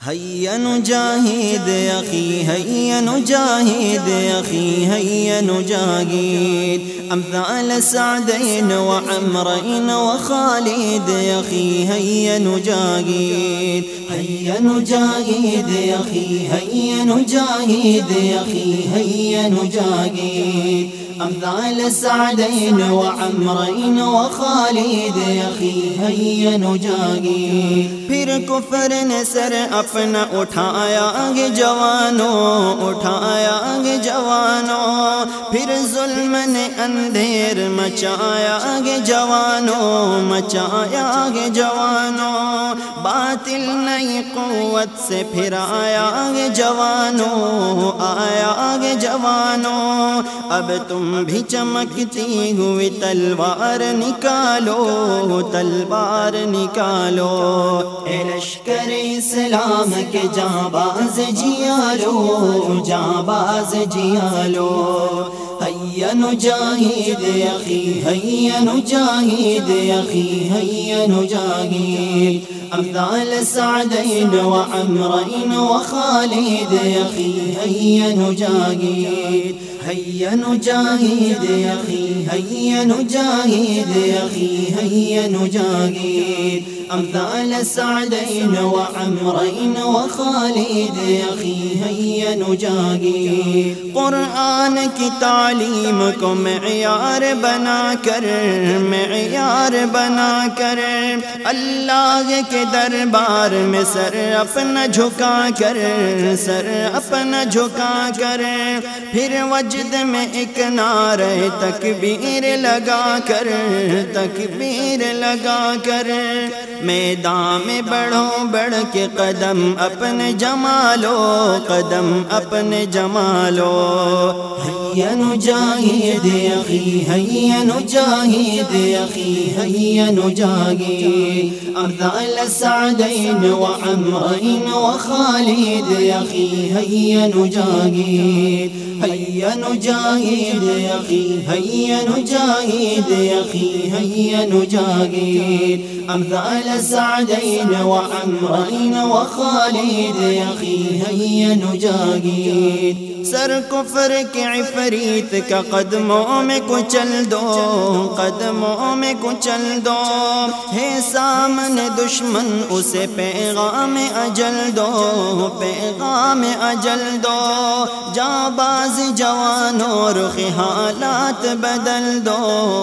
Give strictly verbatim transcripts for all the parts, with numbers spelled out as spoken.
هيا نجاهد أخي هيا نجاهد أخي هيا نجاهد أمثال سعدين وعمرين وخالد أخي هيا نجاهد هيا نجاهد أخي هيا نجاهد أخي هيا نجاهد أمثال سعدين وعمرين وخالد أخي هيا نجاهد پھر کفر نے سر اپنا اٹھایا گے جوانوں اٹھایا گے جوانوں پھر ظلم نے اندھیر مچایا گے جوانوں مچایا گے جوانوں باطل نئی قوت سے پھر آیا گے جوانوں آیا گے جوانوں اب تم بھی چمکتی ہوئی تلوار نکالو تلوار نکالو اے لشکر اسلام کے جانباز جیالو جانباز جیالو هيا نجاهد أخي هيا نجاهد أخي هيا نجاهد أمثال سعدين وعمرين وخالد أخي هيا نجاهد هيا نجاهد أخي هيا نجاهد أخي هيا نجاهد أمثال سعدين وعمرين وخالد أخي هيا نجاهد قرآن کی تعلیم کو معیار بنا کر معیار بنا کر اللہ کے دربار میں سر اپنا جھکا کر سر اپنا جھکا کر پھر وجد میں ایک نعرہ تکبیر لگا کر تکبیر لگا کر میدان میں بڑھو بڑھ کے قدم اپنے جمالو قدم اپنے جمالو هيا نجاهد أخي هيا نجاهد أخي هيا نجاهد أمثال سعدين وعمرين وخالد أخي هيا نجاهد هيا نجاهد أخي هيا نجاهد أخي هيا نجاهد أمثال سعدين وعمرين وخالد أخي هيا نجاهد سر کفر کے عفریت کا قدموں میں کچل دو قدموں میں کچل دو ہے سامنے دشمن اسے پیغام اجل دو پیغام اجل دو جانباز جوانوں رخ حالات بدل دو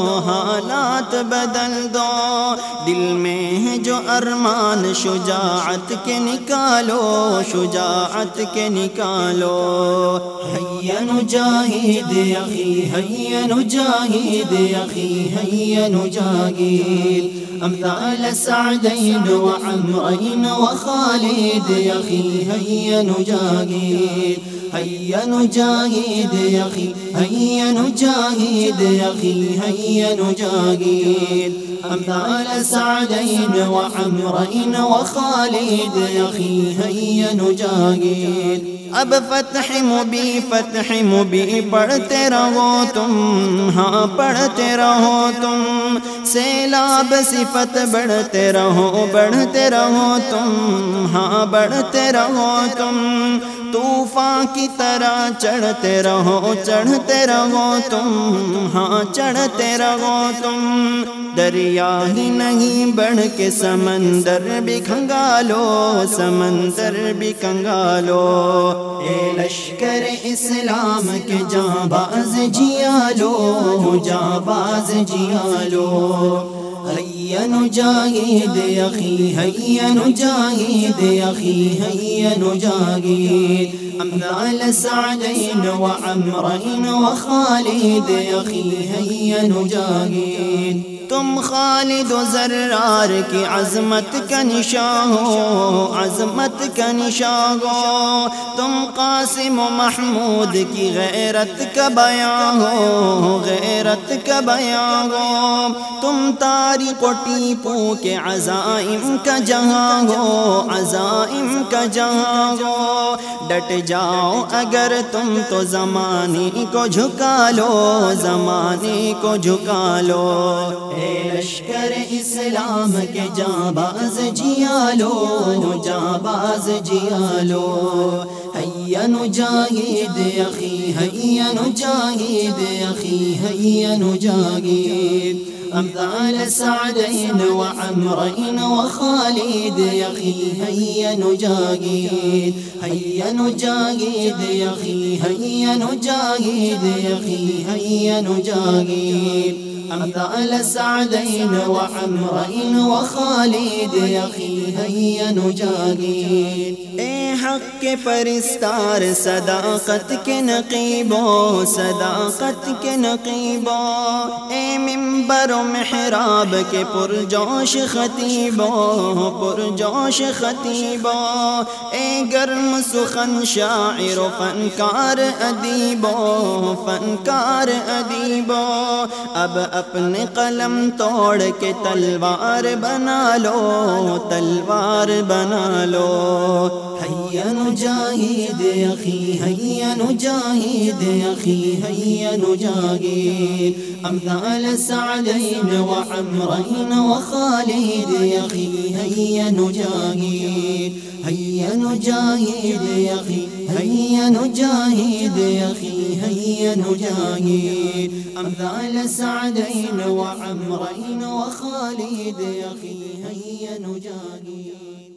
حالات بدل دو دل میں ہے جو ارمان شجاعت کے نکالو شجاعت کے نکالو هيا نجاهد أخي هيا نجاهد أخي هيا نجاهد أمثال سعدين وعمرين وخالد أخي هيا نجاهد هيا نجاهد أخي هيا نجاهد أخي هيا نجاهد أمثال سعدين وعمرين وخالد أخي هيا نجاهد اب فتح مبی فتح مبی پڑھتے رہو تم ہاں پڑھتے رہو تم سیلاب صفت بڑھتے رہو بڑھتے رہو تم ہاں بڑھتے رہو تم طوفان کی طرح چڑھتے رہو چڑھتے رہو تم ہاں چڑھتے رہو تم دریا ہی نہیں بڑھ کے سمندر بھی کھنگالو سمندر بھی کنگالو اے لشکر اسلام کے جانباز جیالو جانباز جیالو هيا نجاهد أخي هيا نجاهد أخي هيا نجاهد أمثال سعدين وعمرين وخالد أخي هيا نجاهد تم خالد و زرار کی عظمت کا نشان ہو عظمت کا نشان ہو تم قاسم و محمود کی غیرت کا بیان ہو غیرت کا بیان ہو تم تاریخ و ٹیپو کے عزائم کا جہاں ہو، عزائم کا جہاں ہو، ڈٹ جاؤ اگر تم تو زمانے کو جھکا لو، زمانے کو جھکا لو۔ اے لشکر اسلام کے جانباز جیالو، جانباز جیالو، ہیا نجاہد اخی، ہیا نجاہد اخی، ہیا نجاہد امثال سعدین وعمرین وخالد اخی، ہیا نجاہد، ہیا نجاہد اخی، ہیا نجاہد اخی، ہیا نجاہد امثال سعدین وعمرین وخالد اخی، ہیا نجاہد۔ اے حق کے پرستار صداقت کے نقیبوں، صداقت کے نقیبوں، اے منبر و محراب کے پرجوش خطیبوں، پرجوش خطیبوں، اے گرم سخن شاعر و فنکار ادیبوں، فنکار ادیبوں، اب اپنے قلم توڑ کے تلوار بنا لو، تلوار بنا لو۔ ہیا نجاہد اخی، ہیا نجاہد اخی، ہیا نجاہد امثال سعدین وعمرین وخالد اخی، ہیا نجاہد، ہیا نجاہد اخی، ہیا نجاہد اخی، ہیا نجاہد امثال سعدین وعمرین وخالد اخی، ہیا نجاہد۔